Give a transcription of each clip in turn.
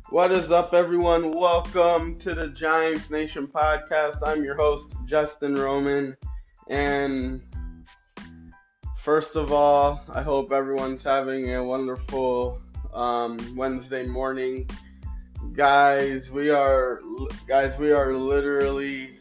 What is up, everyone? Welcome to the Giants Nation podcast. I'm your host, Justin Roman. And first of all, I hope everyone's having a wonderful Wednesday morning. Guys, we are literally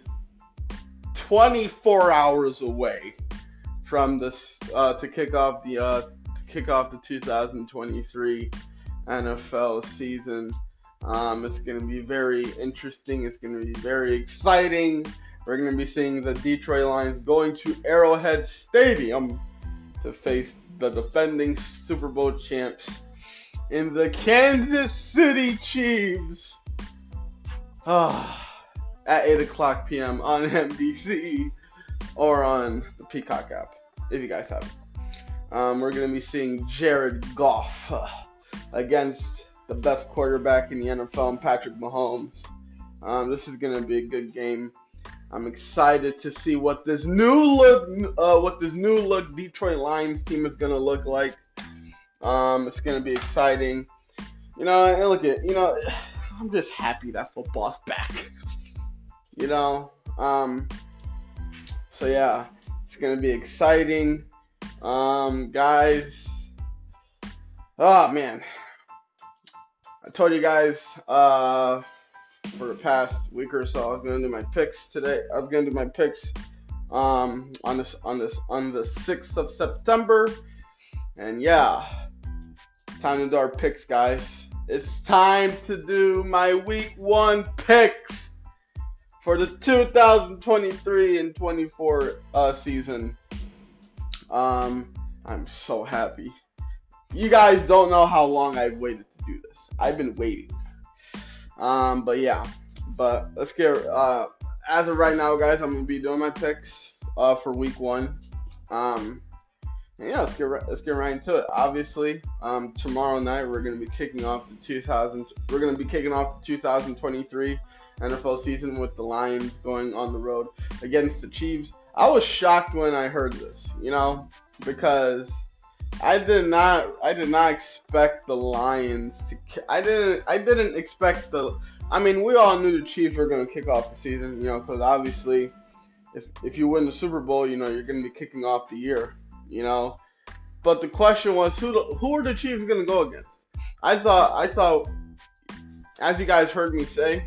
24 hours away from this to kick off the 2023 NFL season. It's going to be very interesting. It's going to be very exciting. We're going to be seeing the Detroit Lions going to Arrowhead Stadium to face the defending Super Bowl champs in the Kansas City Chiefs at 8 o'clock p.m. on NBC or on the Peacock app, if you guys have it. We're going to be seeing Jared Goff against the best quarterback in the NFL, Patrick Mahomes. This is going to be a good game. I'm excited to see what this new look Detroit Lions team is going to look like. It's going to be exciting. I'm just happy that football's back. So yeah, it's going to be exciting. Guys. Oh man. I told you guys for the past week or so I was gonna do my picks today. I was gonna do my picks on the 6th of September, and yeah, time to do our picks, guys. It's time to do my week 1 picks for the 2023 and 24 season. I'm so happy. You guys don't know how long I've waited to do this. I've been waiting. But let's get as of right now, guys. I'm gonna be doing my picks for week 1. And yeah, let's get right into it. Obviously, tomorrow night we're gonna be kicking off the 2023 NFL season with the Lions going on the road against the Chiefs. I was shocked when I heard this, because I did not expect the Lions to. I didn't expect the. I mean, we all knew the Chiefs were going to kick off the season, because obviously, if you win the Super Bowl, you're going to be kicking off the year, But the question was, who are the Chiefs going to go against? I thought, as you guys heard me say,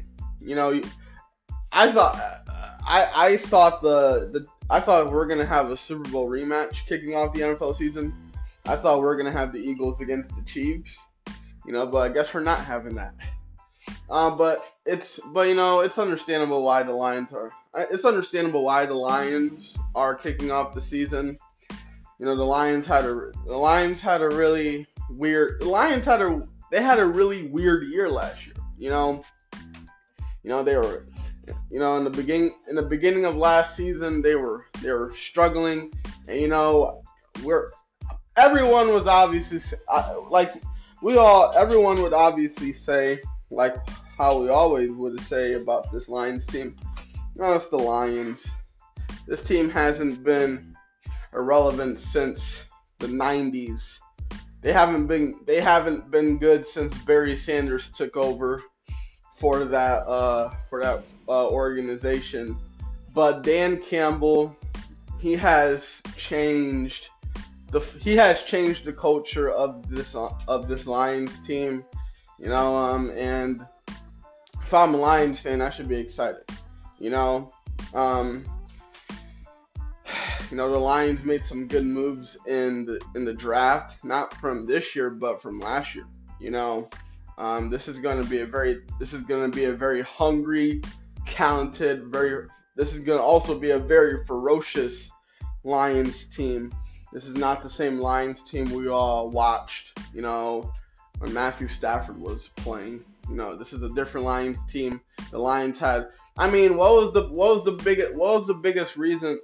I thought we're going to have a Super Bowl rematch kicking off the NFL season. I thought we were going to have the Eagles against the Chiefs, but I guess we're not having that. But it's understandable why the Lions are kicking off the season. The Lions had a really weird year last year. They were in the beginning of last season they were struggling, and everyone was obviously everyone would obviously say, like how we always would say about this Lions team, it's the Lions. This team hasn't been irrelevant since the 90s. They haven't been good since Barry Sanders took over for that organization. But Dan Campbell, he has changed the culture of this Lions team, and if I'm a Lions fan, I should be excited. The Lions made some good moves in the draft, not from this year, but from last year. This is going to be a very hungry, talented, this is going to also be a very ferocious Lions team. This is not the same Lions team we all watched, when Matthew Stafford was playing. This is a different Lions team. The Lions had. I mean, what was the biggest reasons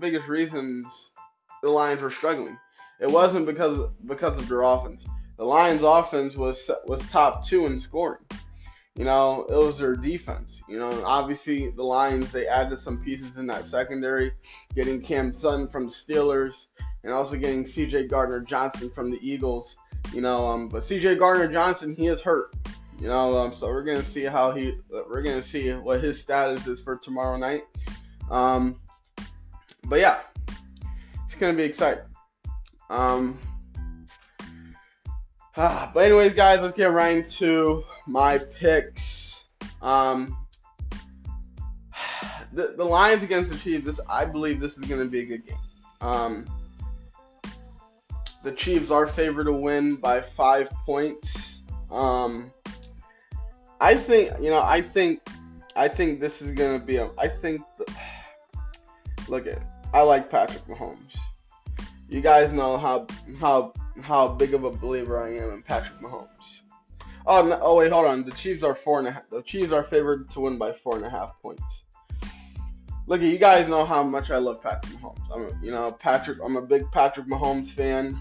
the Lions were struggling? It wasn't because of their offense. The Lions' offense was top 2 in scoring. It was their defense. Obviously the Lions, they added some pieces in that secondary, getting Cam Sutton from the Steelers, and also getting C.J. Gardner-Johnson from the Eagles. But C.J. Gardner-Johnson, he is hurt. So we're gonna see we're gonna see what his status is for tomorrow night. Um, but yeah, it's gonna be exciting. But anyways, guys, let's get right into my picks. The Lions against the Chiefs. I believe this is gonna be a good game. The Chiefs are favored to win by 5 points. I think this is gonna be I like Patrick Mahomes. You guys know how big of a believer I am in Patrick Mahomes. Wait, hold on. The Chiefs are 4.5. The Chiefs are favored to win by 4.5 points. Look, you guys know how much I love Patrick Mahomes. I'm a big Patrick Mahomes fan.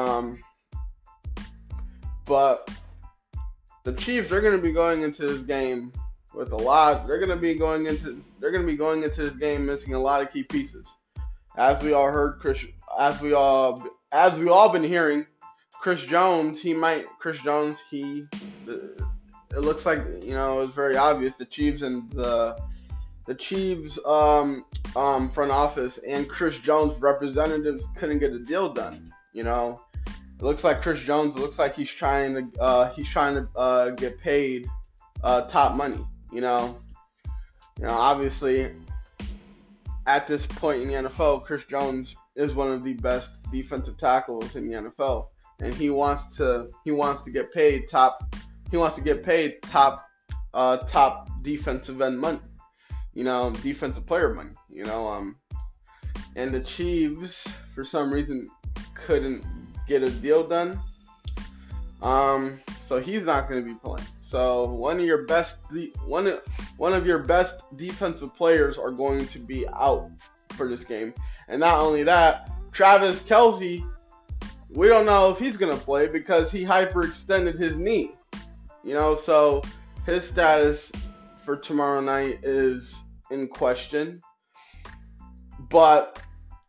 But the Chiefs are going to be going into this game with a lot. They're going to be going into this game missing a lot of key pieces. As we all heard, as we all been hearing, Chris Jones. It looks like it's very obvious the Chiefs and the Chiefs front office and Chris Jones representatives couldn't get a deal done. It looks like Chris Jones. It looks like he's trying to get paid top money. Obviously, at this point in the NFL, Chris Jones is one of the best defensive tackles in the NFL, and he wants to get paid top. He wants to get paid top defensive end money. Defensive player money. And the Chiefs for some reason couldn't get a deal done. So he's not going to be playing. So one of your best defensive players are going to be out for this game. And not only that, Travis Kelce, we don't know if he's going to play because he hyperextended his knee. So his status for tomorrow night is in question. But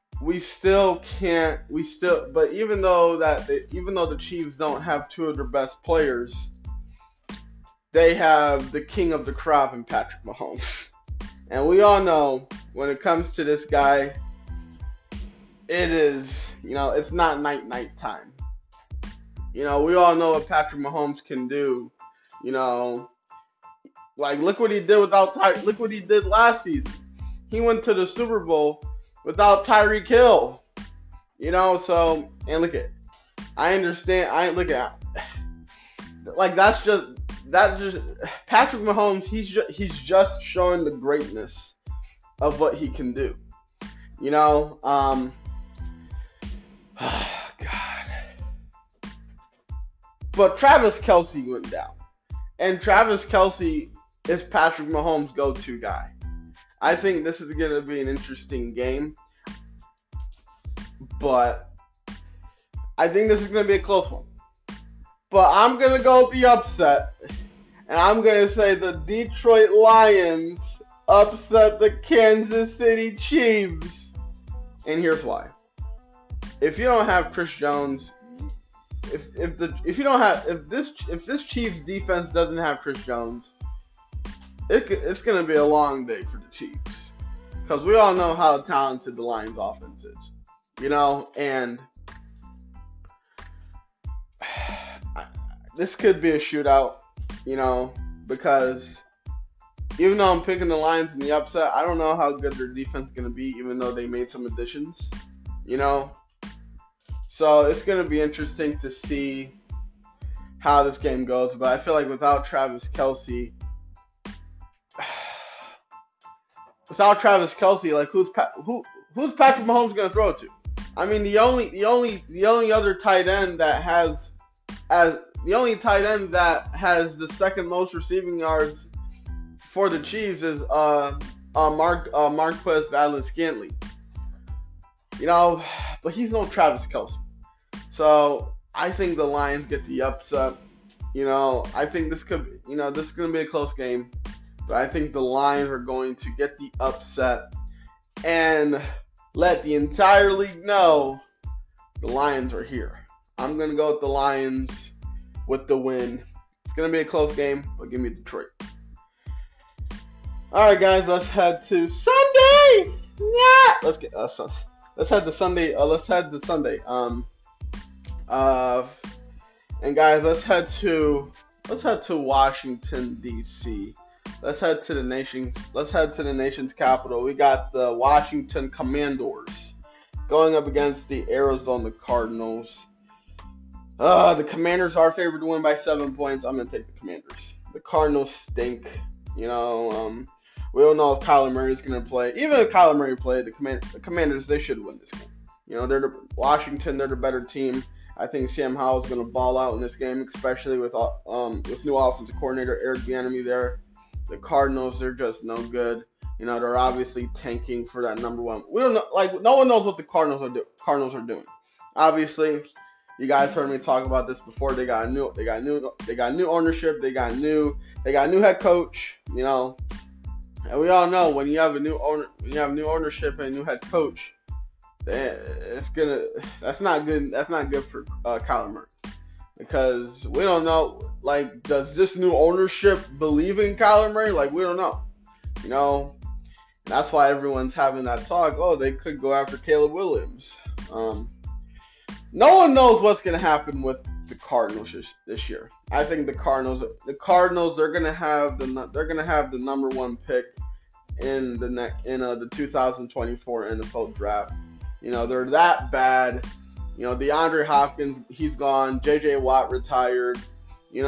even though the Chiefs don't have two of their best players, they have the king of the crop in Patrick Mahomes. And we all know when it comes to this guy, it is, it's not night time. We all know what Patrick Mahomes can do. Look what he did look what he did last season. He went to the Super Bowl without Tyreek Hill. And I understand. That's just Patrick Mahomes. He's just showing the greatness of what he can do. God. But Travis Kelce went down, and Travis Kelce is Patrick Mahomes' go-to guy. I think this is going to be an interesting game, but I think this is going to be a close one. But I'm going to go with the upset, and I'm going to say the Detroit Lions upset the Kansas City Chiefs. And here's why. If you don't have Chris Jones, if this Chiefs defense doesn't have Chris Jones, it's going to be a long day for the Chiefs. Because we all know how talented the Lions offense is. And this could be a shootout, because even though I'm picking the Lions in the upset, I don't know how good their defense is going to be, even though they made some additions, So it's going to be interesting to see how this game goes. But I feel like without Travis Kelce, who's Patrick Mahomes going to throw it to? I mean, the only other tight end that has the second most receiving yards for the Chiefs is Marquez Valdes-Scantling. But he's no Travis Kelce. So I think the Lions get the upset. I think this could, this is going to be a close game. But I think the Lions are going to get the upset and let the entire league know the Lions are here. I'm going to go with the Lions with the win It's gonna be a close game, but give me Detroit. All right, guys, let's head to Sunday. Yeah, let's head to Sunday. Let's head to Sunday. And guys, let's head to Washington D.C. Let's head to the nation's capital. We got the Washington Commanders going up against the Arizona Cardinals. The Commanders are favored to win by 7 points. I'm gonna take the Commanders. The Cardinals stink. We don't know if Kyler Murray is gonna play. Even if Kyler Murray played, the Commanders, they should win this game. They're Washington. They're the better team. I think Sam Howell's going to ball out in this game, especially with new offensive coordinator Eric Bieniemy there. The Cardinals, they're just no good. They're obviously tanking for that number one. We don't know, no one knows what the Cardinals are doing. Obviously, you guys heard me talk about this before. They got new ownership. They got new head coach. And we all know when you have new ownership and a new head coach, that's not good. That's not good for Kyler Murray, because we don't know. Does this new ownership believe in Kyler Murray? We don't know. That's why everyone's having that talk. Oh, they could go after Caleb Williams. No one knows what's going to happen with the Cardinals this year. I think the Cardinals, they're going to have the number one pick in the 2024 NFL draft. They're that bad. DeAndre Hopkins, he's gone. J.J. Watt retired. You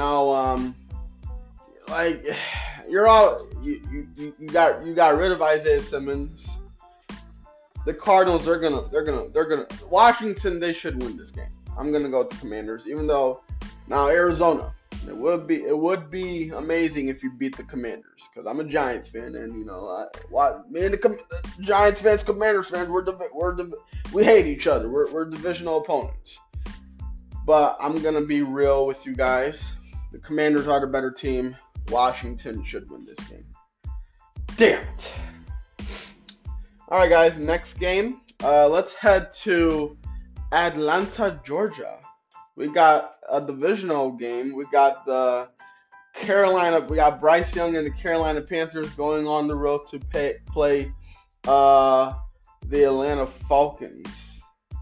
got rid of Isaiah Simmons. The Cardinals, they're gonna Washington, they should win this game. I'm gonna go with the Commanders, even though now Arizona, it would be amazing if you beat the Commanders, because I'm a Giants fan, and me and the Giants fans, Commanders fans, we hate each other. We're divisional opponents. But I'm gonna be real with you guys. The Commanders are the better team. Washington should win this game. Damn it! All right, guys. Next game. Let's head to Atlanta, Georgia. We got a divisional game. We got we got Bryce Young and the Carolina Panthers going on the road to play the Atlanta Falcons.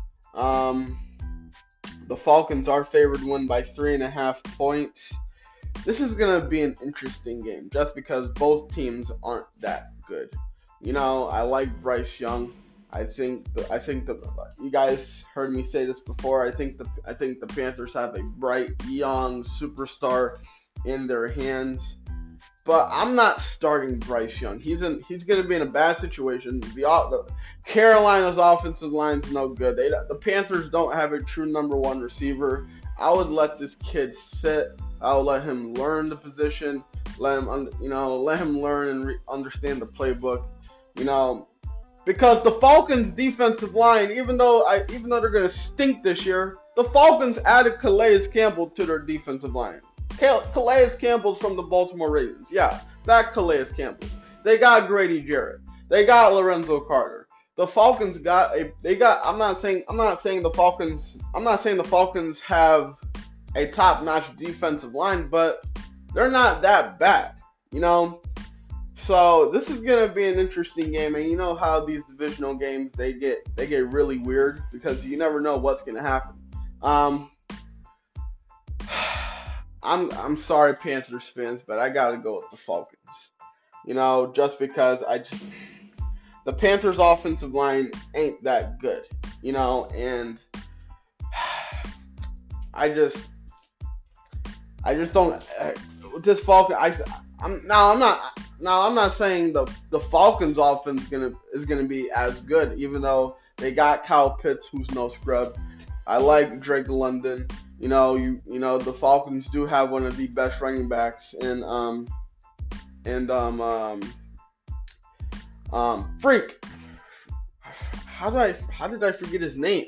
The Falcons are favored to win by 3.5 points. This is going to be an interesting game just because both teams aren't that good. I like Bryce Young. I think you guys heard me say this before. I think the Panthers have a bright young superstar in their hands, but I'm not starting Bryce Young. He's going to be in a bad situation. The Carolina's offensive line's no good. The Panthers don't have a true number one receiver. I would let this kid sit. I would let him learn the position. Let him learn and understand the playbook. Because the Falcons' defensive line, even though they're going to stink this year, the Falcons added Calais Campbell to their defensive line. Calais Campbell's from the Baltimore Ravens. Yeah, that Calais Campbell. They got Grady Jarrett. They got Lorenzo Carter. The Falcons I'm not saying the Falcons have a top-notch defensive line, but they're not that bad, So this is gonna be an interesting game, and you know how these divisional games they get really weird because you never know what's gonna happen. I'm sorry, Panthers fans, but I gotta go with the Falcons. Just because the Panthers' offensive line ain't that good, and I just don't. This Falcon, I'm not saying the Falcons' offense is gonna be as good, even though they got Kyle Pitts, who's no scrub. I like Drake London. The Falcons do have one of the best running backs Freak. How did I forget his name?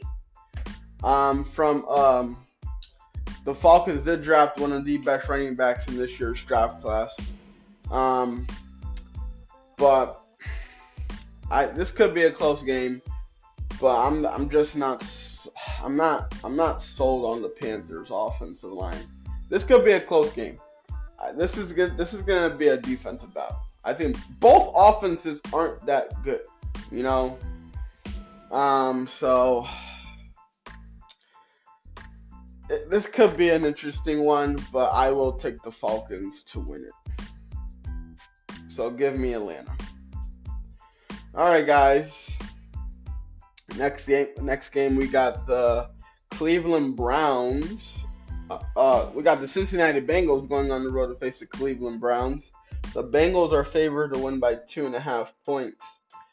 From the Falcons did draft one of the best running backs in this year's draft class. But this could be a close game, but I'm just not sold on the Panthers offensive line. This could be a close game. this is good. This is gonna be a defensive battle. I think both offenses aren't that good, you know. So this could be an interesting one, but I will take the Falcons to win it. So give me Atlanta. All right, guys. Next game, we got the Cleveland Browns. We got the Cincinnati Bengals going on the road to face the Cleveland Browns. The Bengals are favored to win by 2.5 points.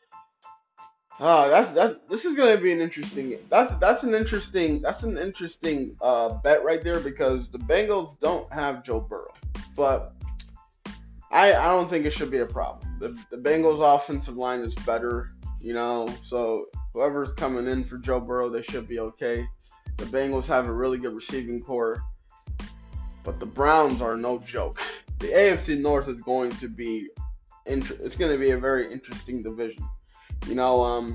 This is going to be an interesting. That's an interesting bet right there, because the Bengals don't have Joe Burrow, but I don't think it should be a problem. The Bengals offensive line is better, you know, so whoever's coming in for Joe Burrow, they should be okay. The Bengals have a really good receiving core, but the Browns are no joke. The AFC North is going to be it's going to be a very interesting division. You know,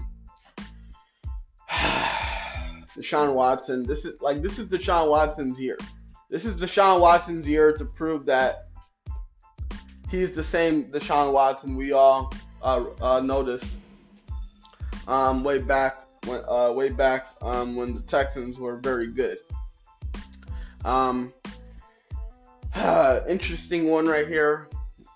Deshaun Watson. This is Deshaun Watson's year. This is Deshaun Watson's year to prove that he's the same Deshaun Watson we all noticed way back when the Texans were very good. Interesting one right here.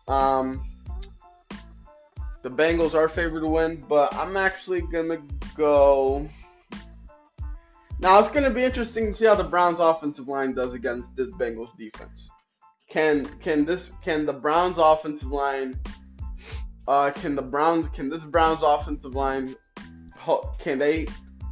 The Bengals are favored to win, but I'm actually gonna go. Now it's gonna be interesting to see how the Browns' offensive line does against this Bengals defense. Can the Browns' offensive line? Can this Browns' offensive line? Can they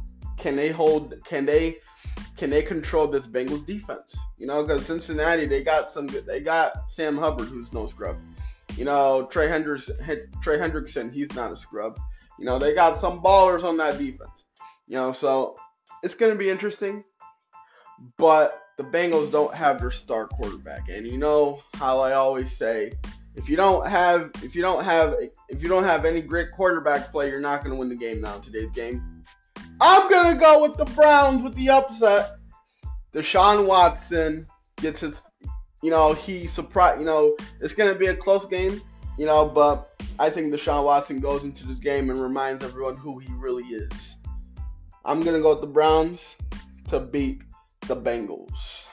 control this Bengals defense? You know, because Cincinnati, they got Sam Hubbard, who's no scrub. You know, Trey Hendrickson, he's not a scrub. You know, they got some ballers on that defense. You know, so it's going to be interesting. But the Bengals don't have their star quarterback, and you know how I always say, if you don't have any great quarterback play, you're not going to win the game now in today's game. I'm going to go with the Browns with the upset. Deshaun Watson gets his, you know, it's going to be a close game, you know, but I think Deshaun Watson goes into this game and reminds everyone who he really is. I'm going to go with the Browns to beat the Bengals.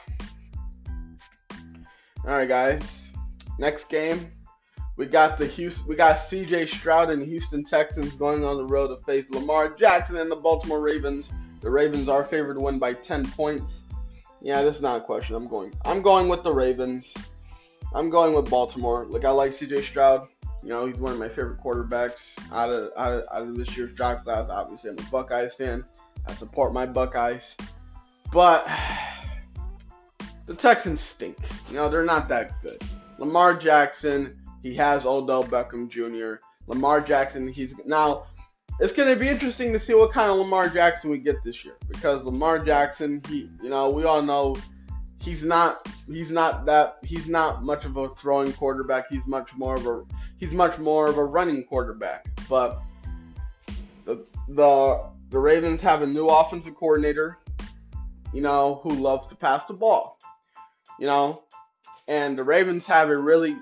All right, guys. Next game, we got CJ Stroud and the Houston Texans going on the road to face Lamar Jackson and the Baltimore Ravens. The Ravens are favored to win by 10 points. Yeah, this is not a question. I'm going with the Ravens. I'm going with Baltimore. Like, I like CJ Stroud. You know, he's one of my favorite quarterbacks out of this year's draft class. Obviously, I'm a Buckeyes fan. I support my Buckeyes. But the Texans stink. You know, they're not that good. Lamar Jackson, he has Odell Beckham Jr. Lamar Jackson, it's going to be interesting to see what kind of Lamar Jackson we get this year, because Lamar Jackson, we all know he's not much of a throwing quarterback. He's much more of a running quarterback. But the Ravens have a new offensive coordinator, you know, who loves to pass the ball, you know. And the Ravens have some really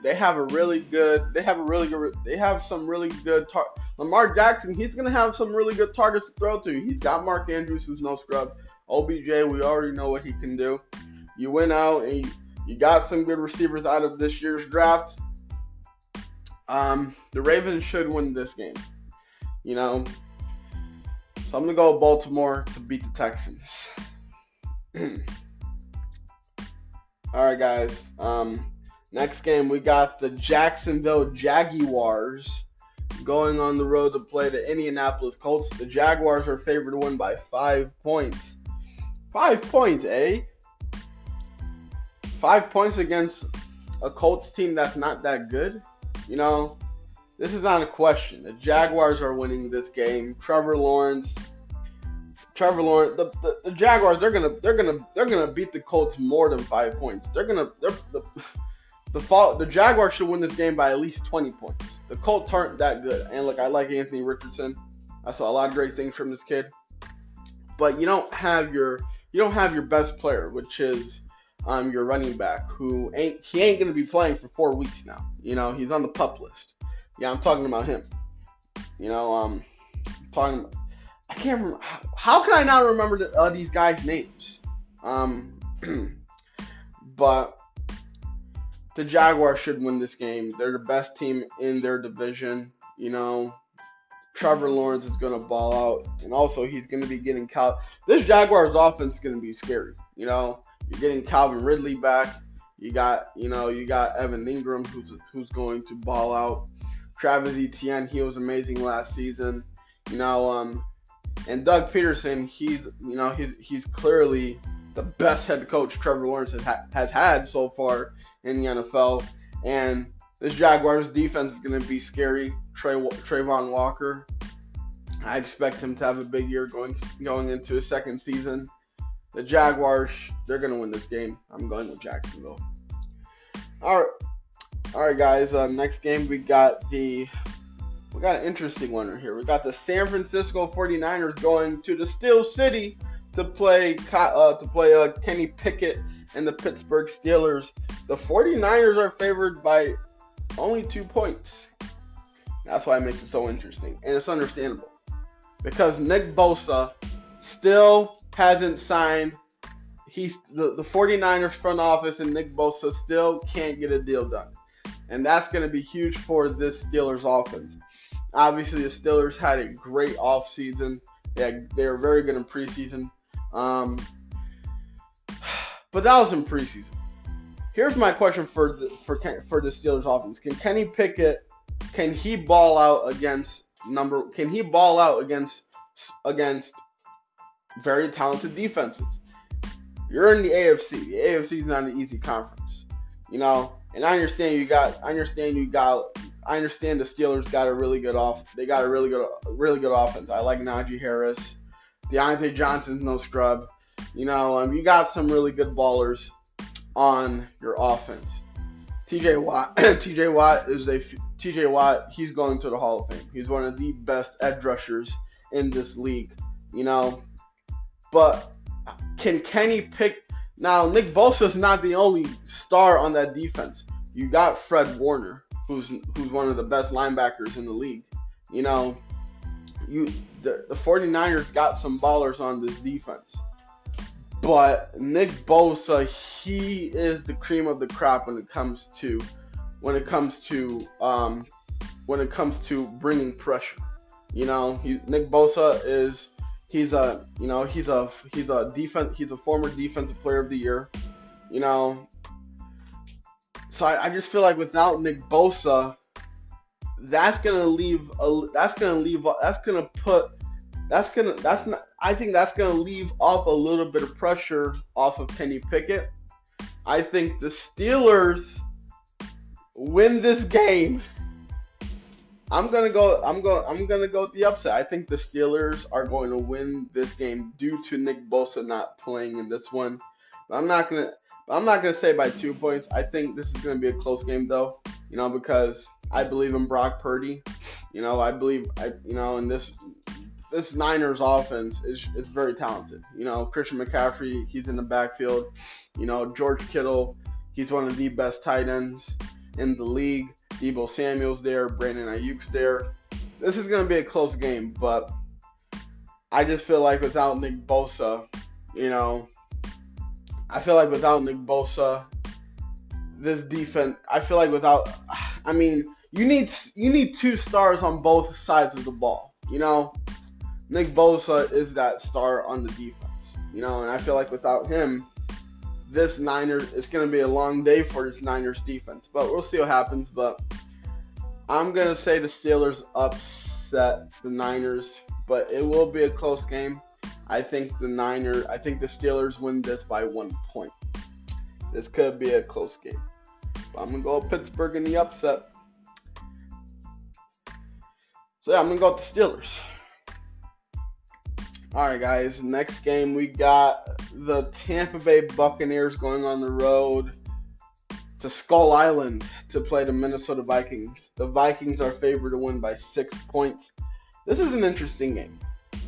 good Lamar Jackson, he's going to have some really good targets to throw to. He's got Mark Andrews, who's no scrub. OBJ, we already know what he can do. You went out and you got some good receivers out of this year's draft. The Ravens should win this game, you know. So I'm going to go with Baltimore to beat the Texans. All right, guys. Next game, we got the Jacksonville Jaguars going on the road to play the Indianapolis Colts. The Jaguars are favored to win by 5 points. 5 points, eh? 5 points against a Colts team that's not that good? You know, this is not a question. The Jaguars are winning this game. Trevor Lawrence, the Jaguars, they're gonna beat the Colts more than 5 points. The Jaguars should win this game by at least 20 points. The Colts aren't that good. And look, I like Anthony Richardson. I saw a lot of great things from this kid. But you don't have your best player, which is your running back, who ain't going to be playing for 4 weeks now. He's on the PUP list. Yeah, I'm talking about him. Talking. I can't remember. How can I not remember these guys' names? But the Jaguars should win this game. They're the best team in their division. Trevor Lawrence is going to ball out, and also he's going to be getting this Jaguars offense is going to be scary. You're getting Calvin Ridley back. You got Evan Ingram who's going to ball out. Travis Etienne, he was amazing last season. And Doug Peterson, he's clearly the best head coach Trevor Lawrence has had so far in the NFL. And this Jaguars defense is going to be scary. Trayvon Walker, I expect him to have a big year going into his second season. The Jaguars, they're going to win this game. I'm going with Jacksonville. All right, guys. Next game, we got an interesting one right here. We got the San Francisco 49ers going to the Steel City to play Kenny Pickett and the Pittsburgh Steelers. The 49ers are favored by only 2 points. That's why it makes it so interesting. And it's understandable. Because Nick Bosa still hasn't signed. The 49ers front office and Nick Bosa still can't get a deal done. And that's going to be huge for this Steelers offense. Obviously, the Steelers had a great offseason. They were very good in preseason. But that was in preseason. Here's my question for the Steelers offense. Can Kenny Pickett, can he ball out against very talented defenses? You're in the AFC. The AFC is not an easy conference. And I understand the Steelers got a really good They got a really good offense. I like Najee Harris. Deontay Johnson's no scrub. You got some really good ballers on your offense. TJ Watt, he's going to the Hall of Fame. He's one of the best edge rushers in this league. But can Kenny pick? Now, Nick Bosa is not the only star on that defense. You got Fred Warner, who's one of the best linebackers in the league. The 49ers got some ballers on this defense. But Nick Bosa, he is the cream of the crop when it comes to bringing pressure. Nick Bosa he's a former defensive player of the year. So I just feel like without Nick Bosa, I think that's gonna leave off a little bit of pressure off of Kenny Pickett. I think the Steelers win this game. I'm gonna go with the upset. I think the Steelers are going to win this game due to Nick Bosa not playing in this one. But I'm not gonna say by 2 points. I think this is gonna be a close game though. Because I believe in Brock Purdy. In this Niners offense is very talented. Christian McCaffrey, he's in the backfield. George Kittle, he's one of the best tight ends in the league. Deebo Samuel's there, Brandon Ayuk's there. This is going to be a close game, but I just feel like without Nick Bosa, this defense, you need 2 stars on both sides of the ball. Nick Bosa is that star on the defense, and I feel like without him, it's going to be a long day for this Niners defense, but we'll see what happens. But I'm going to say the Steelers upset the Niners, but it will be a close game. I think the Steelers win this by 1 point. This could be a close game. But I'm going to go with Pittsburgh in the upset. So yeah, I'm going to go with the Steelers. Alright guys, next game we got the Tampa Bay Buccaneers going on the road to Skull Island to play the Minnesota Vikings. The Vikings are favored to win by 6 points. This is an interesting game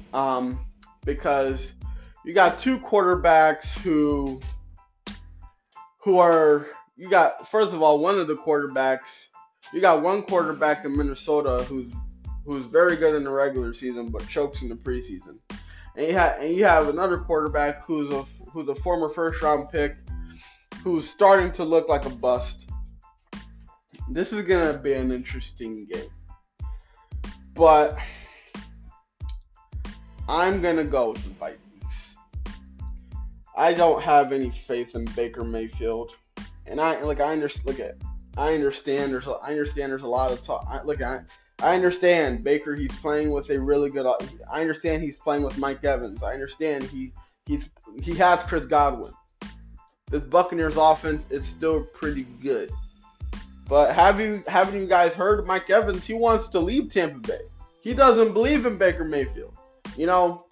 because you got 2 quarterbacks who who are you got first of all one of the quarterbacks. You got one quarterback in Minnesota who's very good in the regular season but chokes in the preseason, and you have another quarterback who's a former first round pick who's starting to look like a bust. This is gonna be an interesting game, but I'm gonna go with the Vikings. I don't have any faith in Baker Mayfield, and I understand there's a lot of talk. I understand Baker. He's playing with a really good. I understand he's playing with Mike Evans. I understand he has Chris Godwin. This Buccaneers offense is still pretty good. But haven't you guys heard Mike Evans? He wants to leave Tampa Bay. He doesn't believe in Baker Mayfield. You know,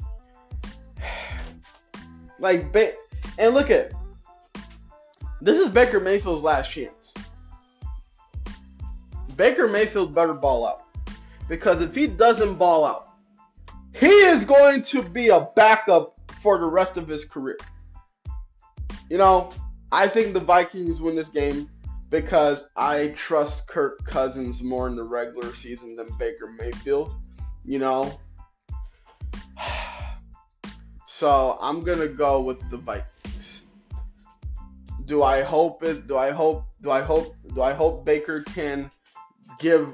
and look at this is Baker Mayfield's last chance. Baker Mayfield better ball out, because if he doesn't ball out, he is going to be a backup for the rest of his career. You know, I think the Vikings win this game because I trust Kirk Cousins more in the regular season than Baker Mayfield. You know, so I'm gonna go with the Vikings. Do I hope Baker can give?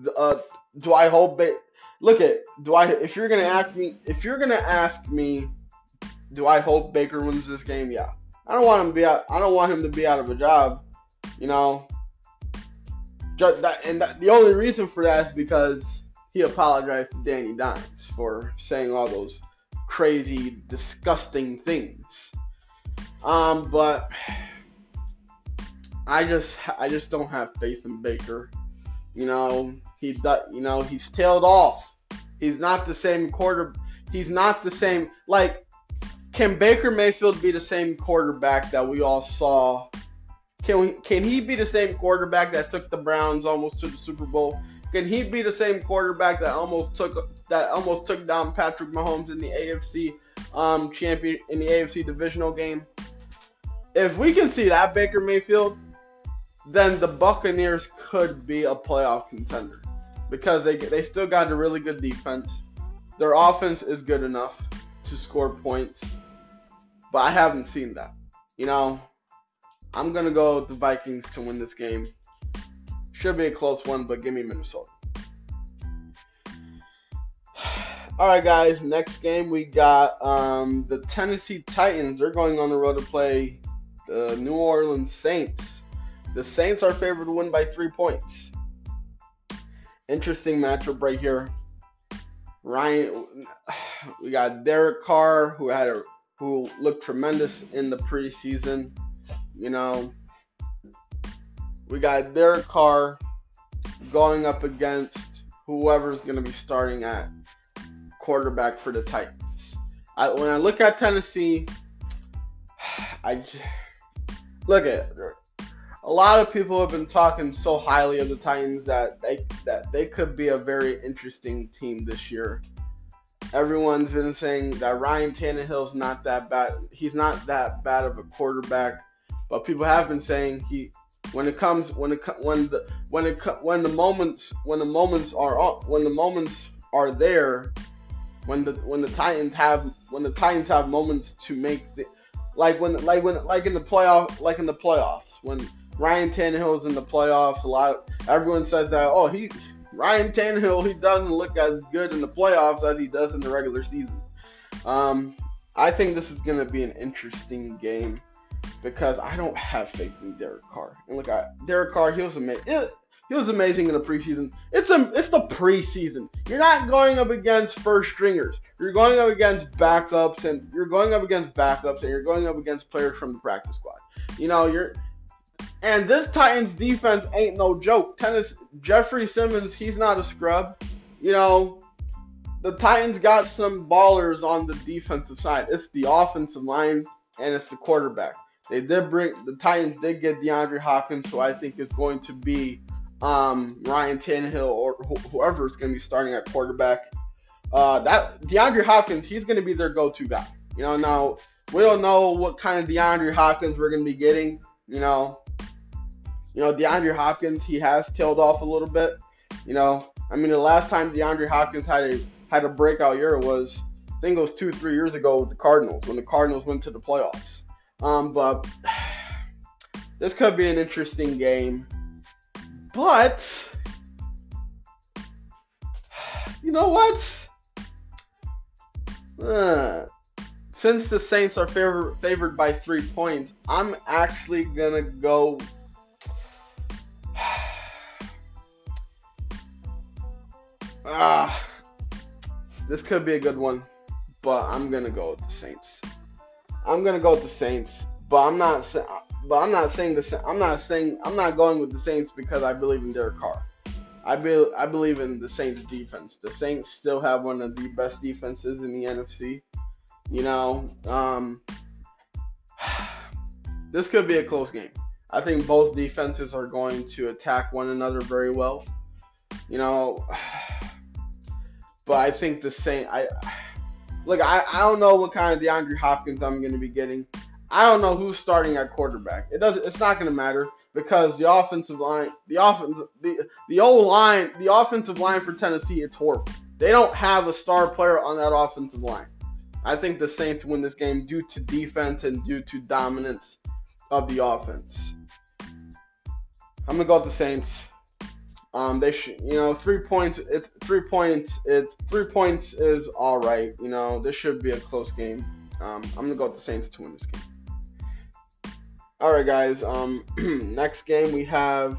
If you're gonna ask me, do I hope Baker wins this game? Yeah. I don't want him to be out of a job. You know. The only reason for that is because he apologized to Danny Dimes for saying all those crazy, disgusting things. But I just don't have faith in Baker. You know, he's tailed off. He's not the same He's not the same. Can Baker Mayfield be the same quarterback that we all saw? Can he be the same quarterback that took the Browns almost to the Super Bowl? Can he be the same quarterback that almost took down Patrick Mahomes in the AFC in the AFC divisional game? If we can see that Baker Mayfield, then the Buccaneers could be a playoff contender, because they still got a really good defense. Their offense is good enough to score points, but I haven't seen that. You know, I'm going to go with the Vikings to win this game. Should be a close one, but give me Minnesota. All right, guys. Next game, we got the Tennessee Titans. They're going on the road to play the New Orleans Saints. The Saints are favored to win by 3 points. Interesting matchup right here. We got Derek Carr, who looked tremendous in the preseason. You know, we got Derek Carr going up against whoever's going to be starting at quarterback for the Titans. When I look at Tennessee, a lot of people have been talking so highly of the Titans that they could be a very interesting team this year. Everyone's been saying that Ryan Tannehill's not that bad. He's not that bad of a quarterback, but people have been saying when the moments are there, when the Titans have moments to make in the playoffs when Ryan Tannehill's in the playoffs, everyone says that Ryan Tannehill, he doesn't look as good in the playoffs as he does in the regular season. I think this is going to be an interesting game because I don't have faith in Derek Carr. And look at Derek Carr, he was amazing. He was amazing in the preseason. It's the preseason. You're not going up against first stringers. You're going up against backups, and you're going up against players from the practice squad. You know, and this Titans defense ain't no joke. Jeffrey Simmons, he's not a scrub. You know, the Titans got some ballers on the defensive side. It's the offensive line and it's the quarterback. The Titans did get DeAndre Hopkins, who I think is going to be Ryan Tannehill or whoever is going to be starting at quarterback. That DeAndre Hopkins, he's going to be their go-to guy. You know, now we don't know what kind of DeAndre Hopkins we're going to be getting. You know, DeAndre Hopkins, he has tailed off a little bit. The last time DeAndre Hopkins had a breakout year was, I think it was 2-3 years ago with the Cardinals, when the Cardinals went to the playoffs. But this could be an interesting game. But you know what? Since the Saints are favored by 3 points, I'm actually gonna go. This could be a good one, but I'm gonna go with the Saints. I'm not going with the Saints because I believe in Derek Carr. I believe in the Saints defense. The Saints still have one of the best defenses in the NFC. This could be a close game. I think both defenses are going to attack one another very well. But I think the Saints. I don't know what kind of DeAndre Hopkins I'm going to be getting. I don't know who's starting at quarterback. It's not going to matter because the offensive line, the offensive line for Tennessee, it's horrible. They don't have a star player on that offensive line. I think the Saints win this game due to defense and due to dominance of the offense. I'm gonna go with the Saints. They should, 3 points. It's 3 points. 3 points is all right. This should be a close game. I'm gonna go with the Saints to win this game. All right, guys. Next game we have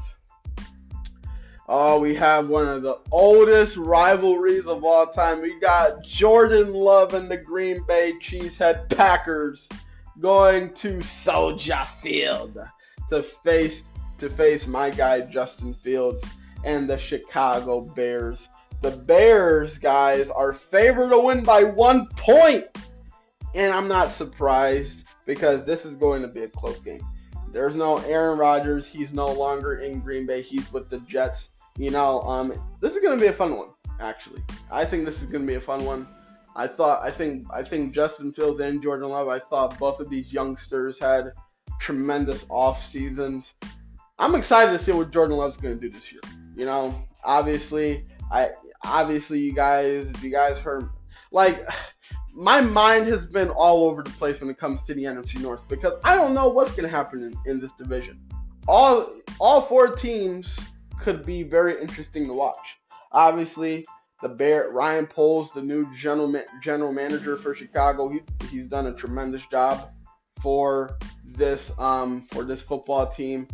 one of the oldest rivalries of all time. We got Jordan Love and the Green Bay Cheesehead Packers going to Soldier Field to face my guy Justin Fields and the Chicago Bears. The Bears, guys, are favored to win by 1 point. And I'm not surprised because this is going to be a close game. There's no Aaron Rodgers. He's no longer in Green Bay. He's with the Jets. This is going to be a fun one, actually. I think this is going to be a fun one. I think Justin Fields and Jordan Love, I thought both of these youngsters had tremendous off seasons. I'm excited to see what Jordan Love's going to do this year. Obviously you guys heard, my mind has been all over the place when it comes to the NFC North because I don't know what's going to happen in this division. All 4 teams could be very interesting to watch. Obviously, Ryan Poles, the new general manager for Chicago, he's done a tremendous job for this football team.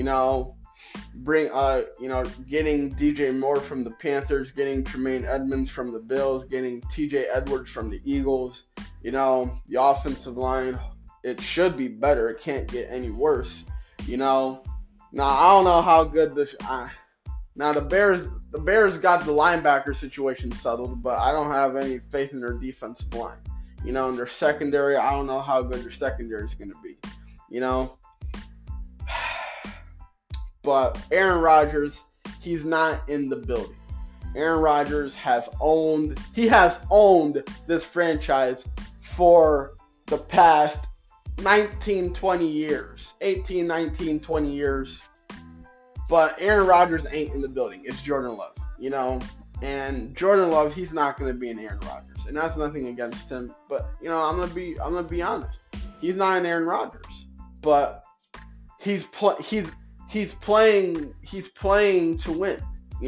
Getting DJ Moore from the Panthers, getting Tremaine Edmonds from the Bills, getting TJ Edwards from the Eagles. The offensive line, it should be better. It can't get any worse. Now I don't know how good now the Bears got the linebacker situation settled, but I don't have any faith in their defensive line. In their secondary, I don't know how good their secondary is going to be. But Aaron Rodgers, he's not in the building. Aaron Rodgers has owned this franchise for the past 18, 20 years. But Aaron Rodgers ain't in the building. It's Jordan Love, And Jordan Love, he's not going to be an Aaron Rodgers. And that's nothing against him, but I'm going to be honest. He's not an Aaron Rodgers, but he's playing to win,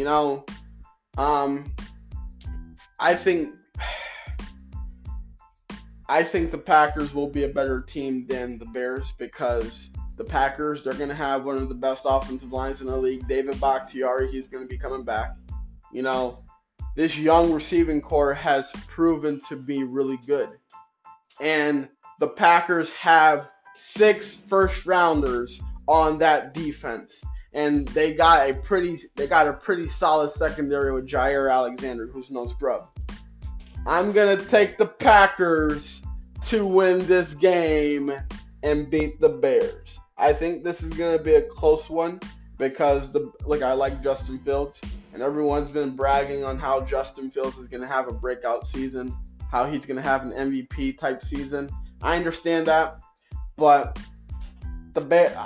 I think the Packers will be a better team than the Bears because the Packers, they're going to have one of the best offensive lines in the league. David Bakhtiari, he's going to be coming back. This young receiving core has proven to be really good. And the Packers have 6 first-rounders on that defense. And they got a pretty solid secondary with Jair Alexander, who's no scrub. I'm going to take the Packers to win this game and beat the Bears. I think this is going to be a close one because I like Justin Fields, and everyone's been bragging on how Justin Fields is going to have a breakout season, how he's going to have an MVP type season. I understand that, but the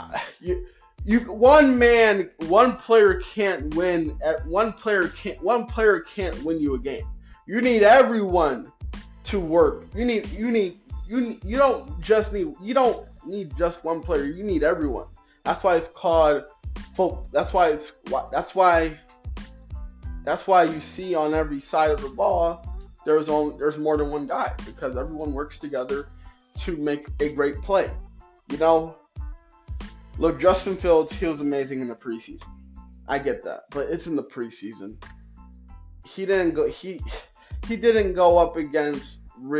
one player can't win. One player can't win you a game. You need everyone to work. You don't need just one player. You need everyone. That's why it's called folk. That's why you see on every side of the ball there's more than one guy, because everyone works together to make a great play. You know, look, Justin Fields, he was amazing in the preseason. I get that, but it's in the preseason. He didn't go up against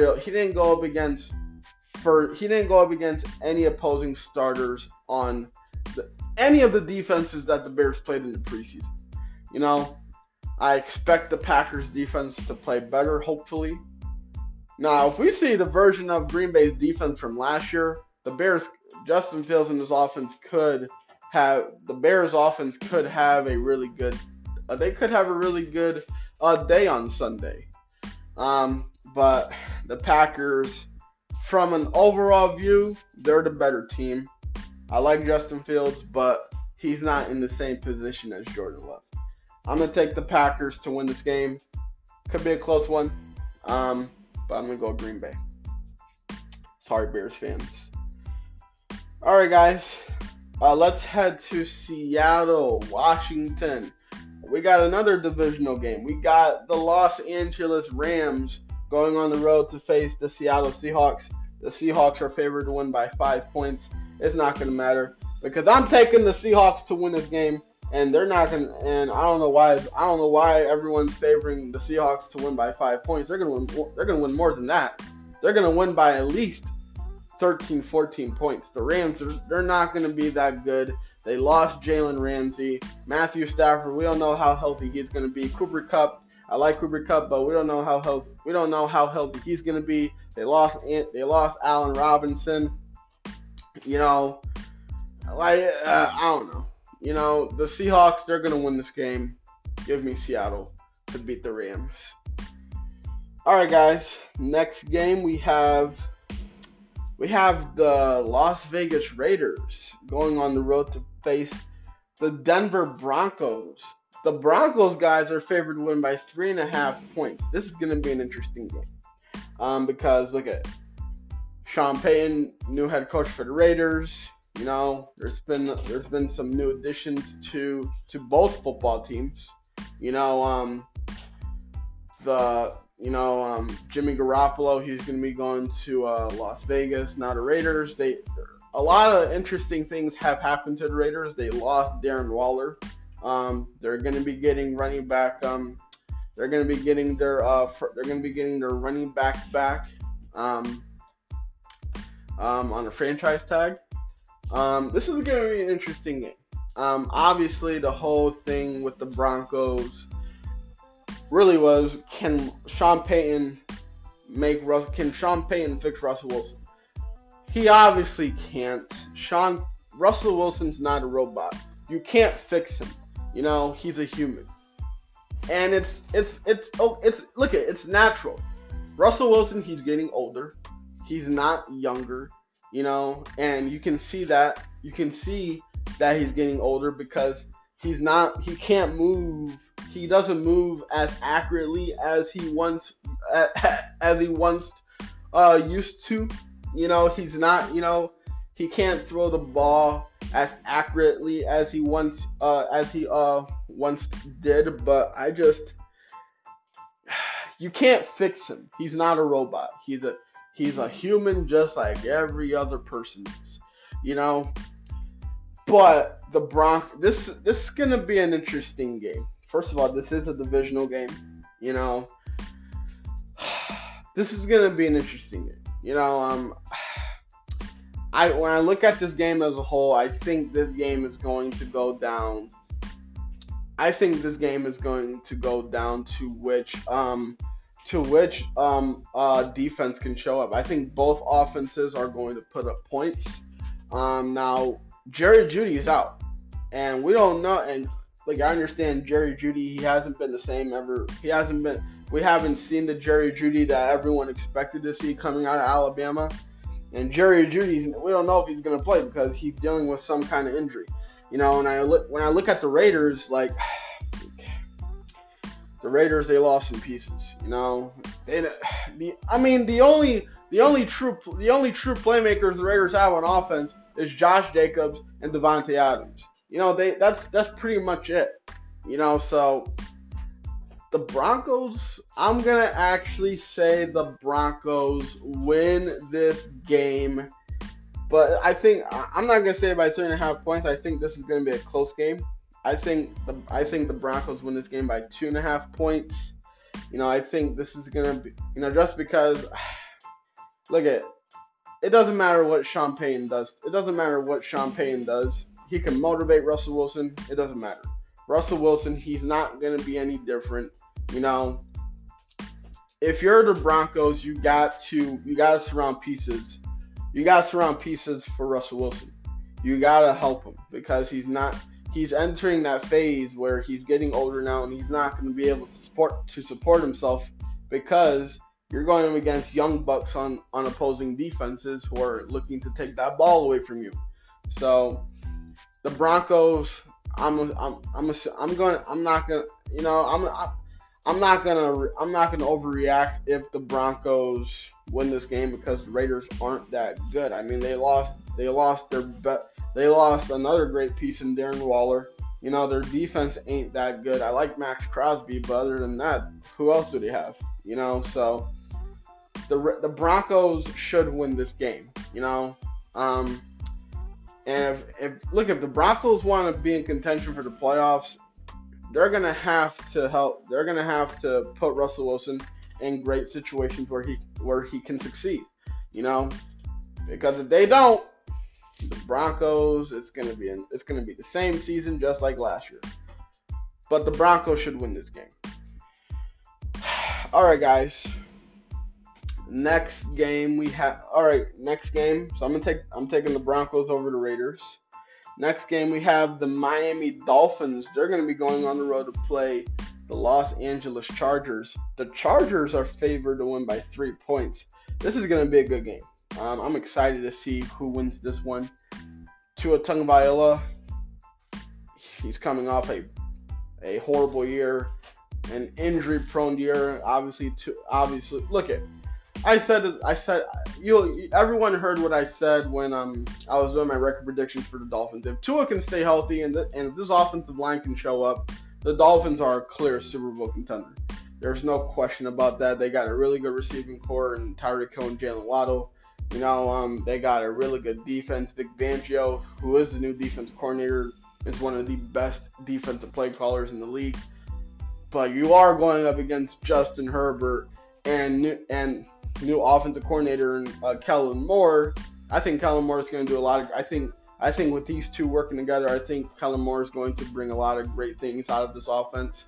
any opposing starters on any of the defenses that the Bears played in the preseason. You know, I expect the Packers defense to play better, hopefully. Now, if we see the version of Green Bay's defense from last year, the Bears, Justin Fields and his offense could have a really good day on Sunday. But the Packers, from an overall view, they're the better team. I like Justin Fields, but he's not in the same position as Jordan Love. I'm going to take the Packers to win this game. Could be a close one, but I'm going to go Green Bay. Sorry, Bears fans. All right, guys. Let's head to Seattle, Washington. We got another divisional game. We got the Los Angeles Rams going on the road to face the Seattle Seahawks. The Seahawks are favored to win by 5 points. It's not going to matter because I'm taking the Seahawks to win this game, and they're not going. And I don't know why everyone's favoring the Seahawks to win by 5 points. They're going to win more than that. They're going to win by at least 13, 14 points. The Rams, they're not going to be that good. They lost Jalen Ramsey, Matthew Stafford. We don't know how healthy he's going to be. Cooper Kupp, I like Cooper Kupp, but we don't know how healthy he's going to be. They lost Allen Robinson. You know, I don't know. You know, the Seahawks, they're going to win this game. Give me Seattle to beat the Rams. All right, guys. Next game we have the Las Vegas Raiders going on the road to face the Denver Broncos. The Broncos, guys, are favored to win by 3.5 points. This is going to be an interesting game because look at Sean Payton, new head coach for the Raiders. You know, there's been some new additions to both football teams. You know, Jimmy Garoppolo, he's going to be going to Las Vegas, now the Raiders. A lot of interesting things have happened to the Raiders. They lost Darren Waller. They're going to be getting running back. They're going to be getting their running back back on a franchise tag. This is going to be an interesting game. Obviously, the whole thing with the Broncos really was, can Sean Payton fix Russell Wilson? He obviously can't. Russell Wilson's not a robot. You can't fix him. You know, he's a human. And it's natural. Russell Wilson, he's getting older. He's not younger, you know, and you can see that he's getting older because he can't move. He doesn't move as accurately as he once used to. You know, he's not, you know, he can't throw the ball as accurately as he once did, but you can't fix him. He's not a robot. He's a human just like every other person is, you know. But the this is gonna be an interesting game. First of all, this is a divisional game, you know. This is gonna be an interesting game, you know. When I look at this game as a whole, I think this game is going to go down. I think this game is going to go down to which defense can show up. I think both offenses are going to put up points. Now Jerry Jeudy is out, and we don't know. And like, I understand Jerry Jeudy, he hasn't been the same ever. We haven't seen the Jerry Jeudy that everyone expected to see coming out of Alabama. And Jerry Jeudy, we don't know if he's going to play because he's dealing with some kind of injury. When I look at the Raiders, like the Raiders, they lost some pieces. The only true playmakers the Raiders have on offense is Josh Jacobs and Devontae Adams. That's pretty much it. So the Broncos, I'm gonna actually say the Broncos win this game, but I'm not gonna say it by 3.5 points. I think this is gonna be a close game. I think the Broncos win this game by 2.5 points. I think this is gonna be, just because. Look at it. Doesn't matter what Sean Payton does. He can motivate Russell Wilson. It doesn't matter. Russell Wilson, he's not gonna be any different. If you're the Broncos, you got to surround pieces. You got to surround pieces for Russell Wilson. You got to help him because he's entering that phase where he's getting older now and he's not going to be able to support himself because you're going against young bucks on opposing defenses who are looking to take that ball away from you. So the Broncos, I'm not gonna overreact if the Broncos win this game because the Raiders aren't that good. I mean, they lost another great piece in Darren Waller. Their defense ain't that good. I like Max Crosby, but other than that, who else do they have? So the Broncos should win this game. And if the Broncos want to be in contention for the playoffs, they're gonna have to help. They're gonna have to put Russell Wilson in great situations where he can succeed. Because if they don't, the Broncos, it's gonna be the same season just like last year. But the Broncos should win this game. All right, guys. Next game. So I'm taking the Broncos over the Raiders. Next game, we have the Miami Dolphins. They're going to be going on the road to play the Los Angeles Chargers. The Chargers are favored to win by 3 points. This is going to be a good game. I'm excited to see who wins this one. Tua Tagovailoa, he's coming off a horrible year, an injury-prone year. Obviously, look at. Everyone heard what I said when I was doing my record predictions for the Dolphins. If Tua can stay healthy and if this offensive line can show up, the Dolphins are a clear Super Bowl contender. There's no question about that. They got a really good receiving core in Tyreek Hill and Jalen Waddle. They got a really good defense. Vic Fangio, who is the new defense coordinator, is one of the best defensive play callers in the league. But you are going up against Justin Herbert and new offensive coordinator Kellen Moore. I think Kellen Moore is going to do a lot of. I think with these two working together, I think Kellen Moore is going to bring a lot of great things out of this offense.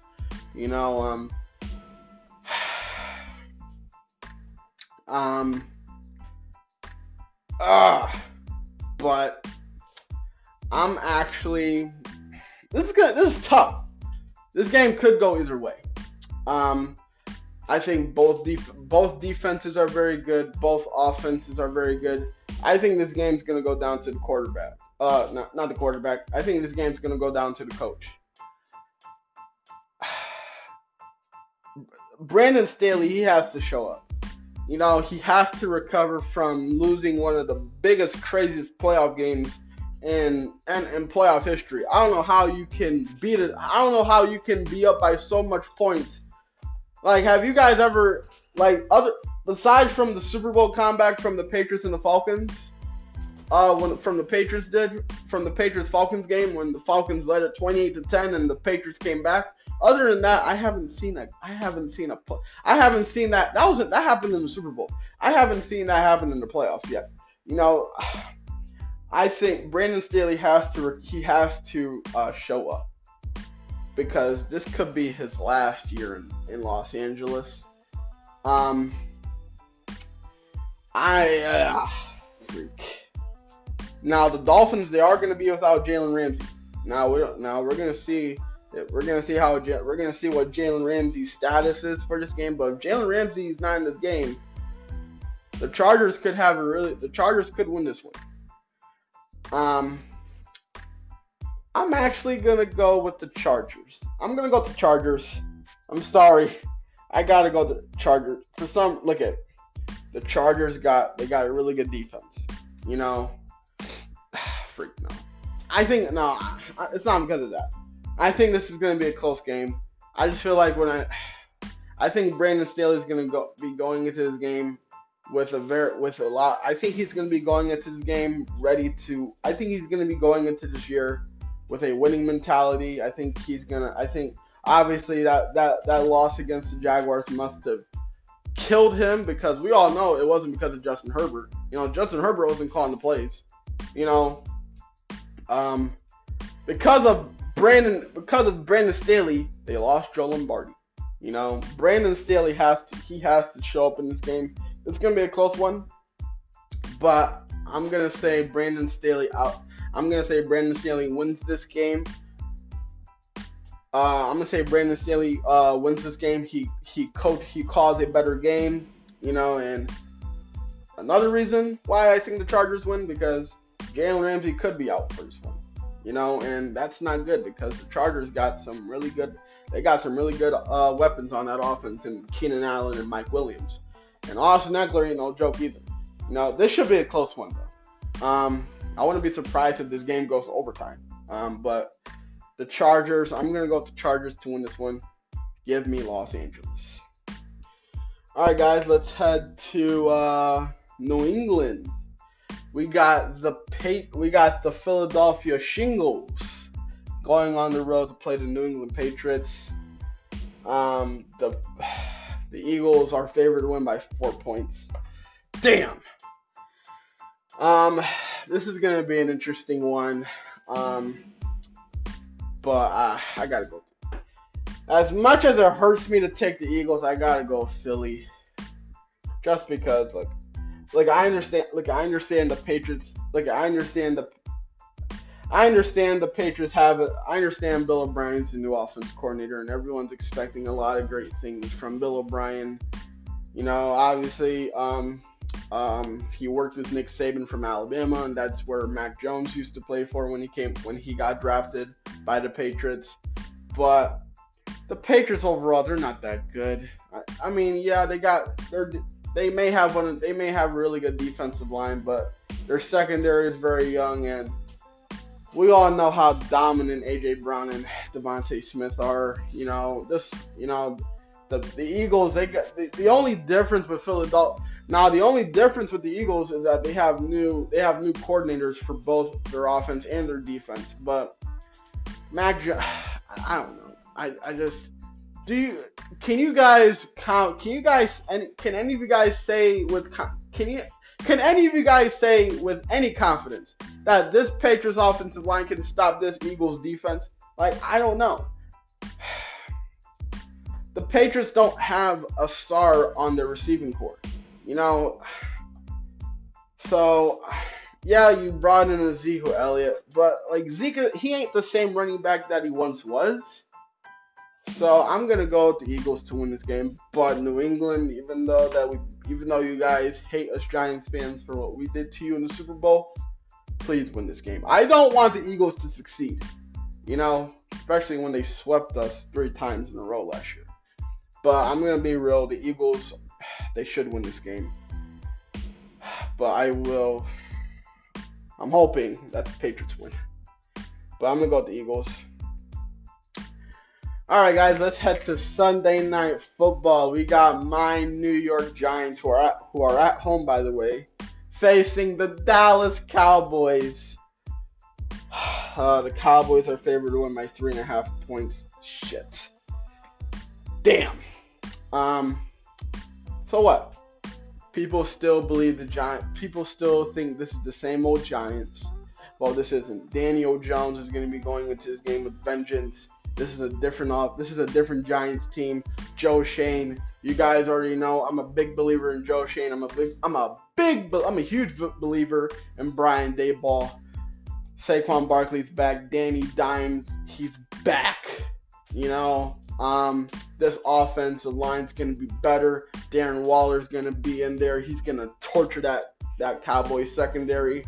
But I'm actually. This is tough. This game could go either way. I think both defenses are very good. Both offenses are very good. I think this game's going to go down to the quarterback. Not the quarterback. I think this game's going to go down to the coach. Brandon Staley, he has to show up. He has to recover from losing one of the biggest, craziest playoff games in playoff history. I don't know how you can beat it. I don't know how you can be up by so much points. Like, have you guys ever, besides from the Super Bowl comeback from the Patriots and the Falcons, from the Patriots-Falcons game when the Falcons led it 28-10 and the Patriots came back. Other than that, I haven't seen that. That happened in the Super Bowl. I haven't seen that happen in the playoffs yet. I think Brandon Staley has to show up. Because this could be his last year in Los Angeles. Now the Dolphins, they are going to be without Jalen Ramsey. Now we're going to see what Jalen Ramsey's status is for this game. But if Jalen Ramsey is not in this game, The Chargers could have a really. The Chargers could win this one. Um, I'm actually gonna go with the Chargers. I'm gonna go with the Chargers. I'm sorry, I gotta go with the Chargers. Look at the Chargers they got a really good defense. You know, freak no. I think no, it's not because of that. I think this is gonna be a close game. I just feel like I think Brandon Staley is gonna be going into this game with a lot. I think he's gonna be going into this game ready to. I think he's gonna be going into this year with a winning mentality. I think obviously that loss against the Jaguars must have killed him, because we all know it wasn't because of Justin Herbert. You know, Justin Herbert wasn't calling the plays. You know, because of Brandon Staley, they lost Joe Lombardi. You know, Brandon Staley has to show up in this game. It's gonna be a close one, but I'm gonna say Brandon Staley out. I'm gonna say Brandon Staley wins this game. I'm gonna say Brandon Staley wins this game. He calls a better game, you know. And another reason why I think the Chargers win, because Jalen Ramsey could be out for this one, you know, and that's not good, because the Chargers got some really good. They got some really good weapons on that offense, and Keenan Allen and Mike Williams, and Austin Eckler ain't no joke either. You know, this should be a close one though. I wouldn't be surprised if this game goes to overtime. But the Chargers, I'm going to go with the Chargers to win this one. Give me Los Angeles. All right, guys, let's head to New England. We got the Philadelphia Shingles going on the road to play the New England Patriots. The Eagles are favored to win by 4 points. Damn. This is going to be an interesting one. But I got to go. As much as it hurts me to take the Eagles, I got to go Philly. Just because, I understand the Patriots. I understand the Patriots have it. I understand Bill O'Brien's the new offense coordinator, and everyone's expecting a lot of great things from Bill O'Brien. You know, obviously, he worked with Nick Saban from Alabama, and that's where Mac Jones used to play for when he got drafted by the Patriots. But the Patriots overall, they're not that good. I mean, yeah, they may have a really good defensive line, but their secondary is very young, and we all know how dominant A.J. Brown and Devontae Smith are. You know, the Eagles, they got the only difference with Philadelphia. Now, the only difference with the Eagles is that they have new coordinators for both their offense and their defense. But I don't know. Can any of you guys say with any confidence that this Patriots offensive line can stop this Eagles defense? I don't know. The Patriots don't have a star on their receiving corps. You know, so yeah, you brought in Ezekiel Elliott, but Zeke, he ain't the same running back that he once was. So I'm gonna go with the Eagles to win this game. But New England, even though you guys hate us Giants fans for what we did to you in the Super Bowl, please win this game. I don't want the Eagles to succeed. You know, especially when they swept us 3 times in a row last year. But I'm gonna be real, the Eagles, they should win this game. But I'm hoping that the Patriots win. But I'm going to go with the Eagles. Alright, guys, let's head to Sunday Night Football. We got my New York Giants, who are at home, by the way, facing the Dallas Cowboys. The Cowboys are favored to win by 3.5 points. Shit. Damn. So what? People still believe the Giants. People still think this is the same old Giants. Well, this isn't. Daniel Jones is going to be going into this game with vengeance. This is a different Giants team. Joe Shane. You guys already know I'm a big believer in Joe Shane. I'm a huge believer in Brian Daboll. Saquon Barkley's back. Danny Dimes, he's back. You know, This offensive line's going to be better. Darren Waller's going to be in there. He's going to torture that Cowboys secondary.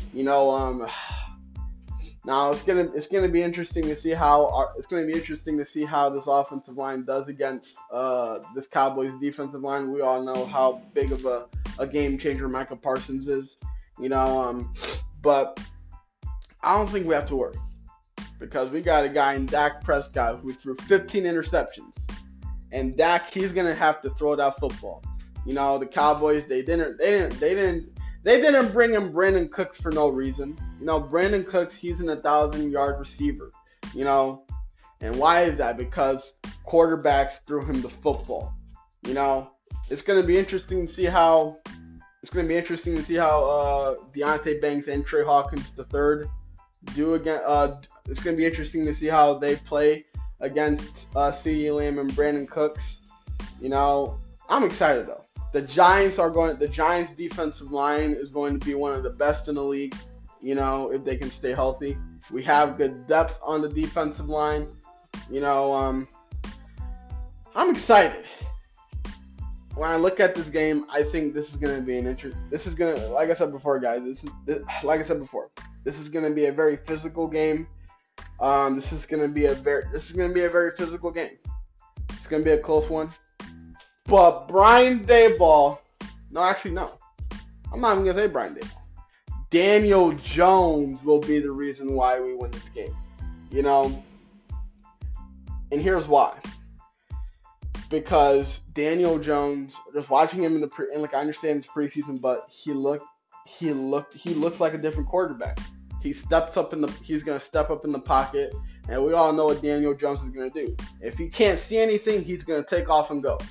Now it's gonna be interesting to see how this offensive line does against this Cowboys defensive line. We all know how big of a game changer Micah Parsons is. But I don't think we have to worry, because we got a guy in Dak Prescott who threw 15 interceptions, and Dak, he's gonna have to throw that football. The Cowboys, they didn't bring in Brandon Cooks for no reason. Brandon Cooks, he's an 1,000-yard receiver. And why is that? Because quarterbacks threw him the football. It's going to be interesting to see how Deonte Banks and Trey Hawkins III do again. It's going to be interesting to see how they play against CeeDee Lamb and Brandon Cooks. I'm excited though. The Giants defensive line is going to be one of the best in the league, if they can stay healthy. We have good depth on the defensive line. I'm excited. When I look at this game, I think this is going to be like I said before, guys, this is going to be a very physical game. This is going to be a very physical game. It's going to be a close one. But Brian Daboll, no. I'm not even going to say Brian Daboll. Daniel Jones will be the reason why we win this game. And here's why. Because Daniel Jones, just watching him I understand it's preseason, but he looks like a different quarterback. He's going to step up in the pocket, and we all know what Daniel Jones is going to do. If he can't see anything, he's going to take off and go.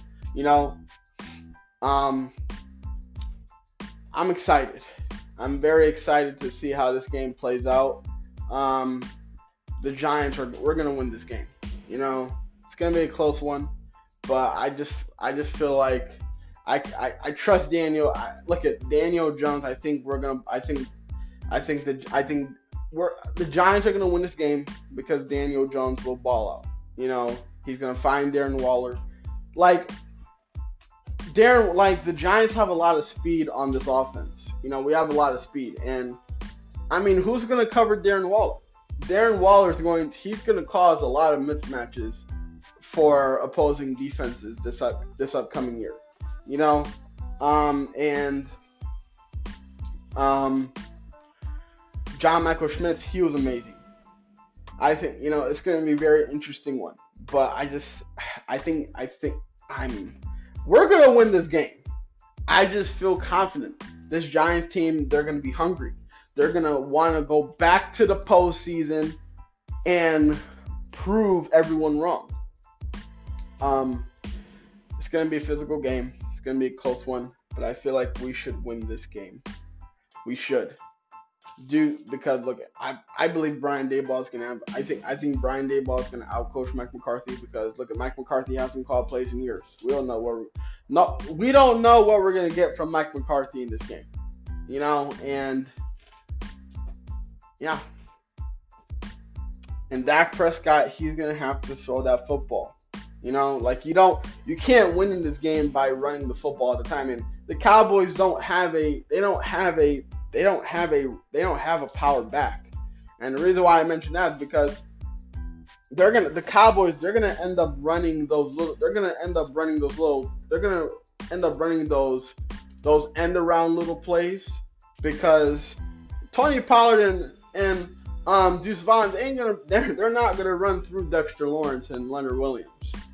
I'm excited. I'm very excited to see how this game plays out. The Giants we're going to win this game. It's going to be a close one, but I just feel like I trust Daniel. Look at Daniel Jones. I think the Giants are going to win this game because Daniel Jones will ball out. He's going to find Darren Waller. The Giants have a lot of speed on this offense. We have a lot of speed. And, who's going to cover Darren Waller? Darren Waller he's going to cause a lot of mismatches for opposing defenses this upcoming year. John Michael Schmitz, he was amazing. I think, it's going to be a very interesting one. But we're going to win this game. I just feel confident. This Giants team, they're going to be hungry. They're going to want to go back to the postseason and prove everyone wrong. It's going to be a physical game. It's going to be a close one. But I feel like we should win this game. We should. Because look, I believe Brian Daboll is going to have. I think Brian Daboll is going to outcoach Mike McCarthy, because look, Mike McCarthy hasn't called plays in years. We don't know what we're going to get from Mike McCarthy in this game. And yeah. And Dak Prescott, he's going to have to throw that football. You can't win in this game by running the football all the time. And the Cowboys don't have a power back. And the reason why I mention that is because the Cowboys, they're gonna end up running those end around little plays, because Tony Pollard and Deuce Vaughn, they're not gonna run through Dexter Lawrence and Leonard Williams.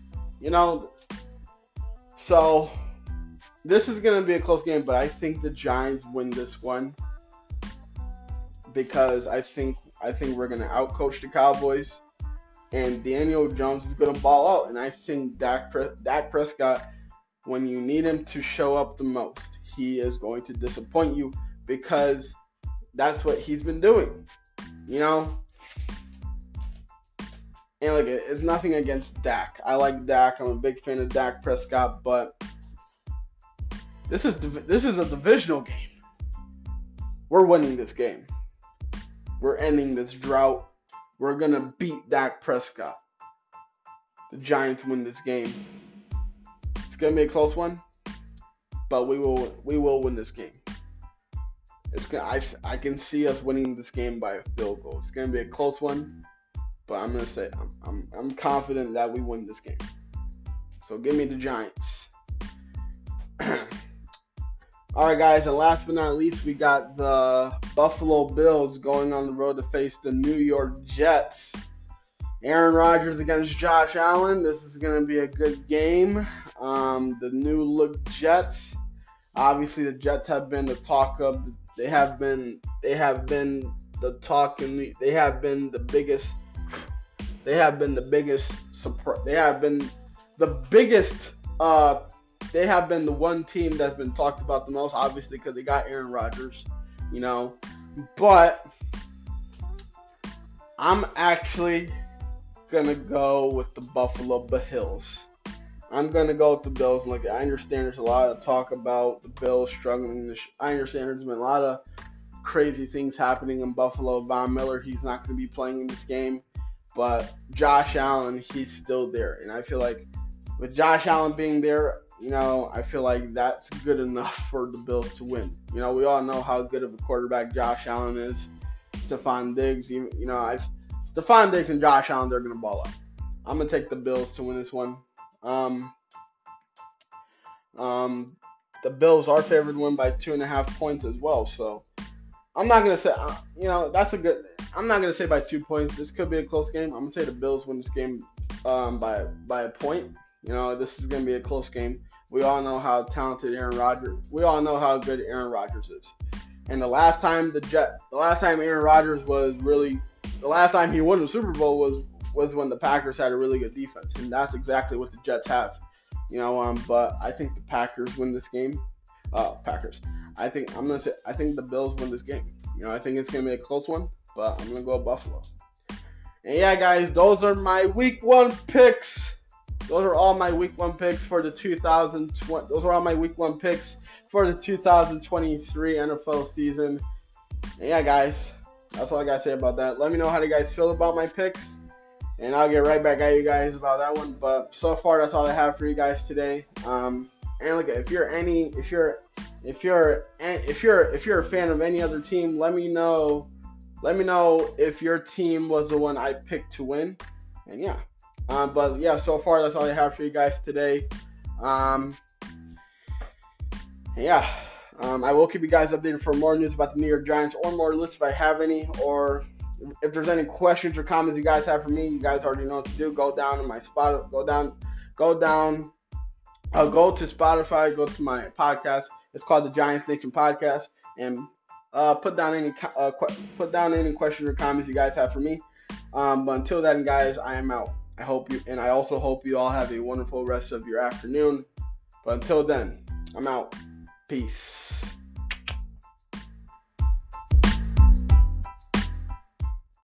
So this is going to be a close game, but I think the Giants win this one, because I think we're going to outcoach the Cowboys, and Daniel Jones is going to ball out. And I think Dak Prescott, when you need him to show up the most, he is going to disappoint you, because that's what he's been doing. And look, it's nothing against Dak. I like Dak. I'm a big fan of Dak Prescott, but this is a divisional game. We're winning this game. We're ending this drought. We're gonna beat Dak Prescott. the Giants win this game. It's gonna be a close one, but we will win this game. I can see us winning this game by a field goal. It's gonna be a close one, but I'm gonna say I'm confident that we win this game. So give me the Giants. All right, guys, and last but not least, we got the Buffalo Bills going on the road to face the New York Jets. Aaron Rodgers against Josh Allen. This is going to be a good game. The new look Jets. Obviously, the Jets have been the talk of. They have been the talk, and they have been the biggest. They have been the biggest surprise. They have been the biggest. They have been the one team that's been talked about the most, obviously, because they got Aaron Rodgers, But I'm actually going to go with the Buffalo Bills. I'm going to go with the Bills. Look, I understand there's a lot of talk about the Bills struggling. I understand there's been a lot of crazy things happening in Buffalo. Von Miller, he's not going to be playing in this game. But Josh Allen, he's still there. And I feel like with Josh Allen being there, I feel like that's good enough for the Bills to win. We all know how good of a quarterback Josh Allen is. Stephon Diggs, Stephon Diggs and Josh Allen, they're going to ball up. I'm going to take the Bills to win this one. The Bills are favored to win by 2.5 points as well. So I'm not going to say, that's a good. I'm not going to say by 2 points. This could be a close game. I'm going to say the Bills win this game by a point. This is going to be a close game. We all know how talented we all know how good Aaron Rodgers is. And the last time Aaron Rodgers the last time he won the Super Bowl was when the Packers had a really good defense. And that's exactly what the Jets have. But I think the Packers win this game. I think the Bills win this game. I think it's going to be a close one, but I'm going to go Buffalo. And yeah, guys, those are my week 1 picks. Those are all my week 1 picks for the 2020. Those are all my week 1 picks for the 2023 NFL season. And yeah, guys, that's all I gotta say about that. Let me know how you guys feel about my picks, and I'll get right back at you guys about that one. But so far, that's all I have for you guys today. And look, if you're a fan of any other team, let me know. Let me know if your team was the one I picked to win. And yeah. But yeah, so far that's all I have for you guys today. I will keep you guys updated for more news about the New York Giants or more lists if I have any, or if there's any questions or comments you guys have for me. You guys already know what to do. Go down to my spot. Go to Spotify. Go to my podcast. It's called the Giants Nation Podcast, and put down any questions or comments you guys have for me. But until then, guys, I am out. I also hope you all have a wonderful rest of your afternoon. But until then, I'm out. Peace.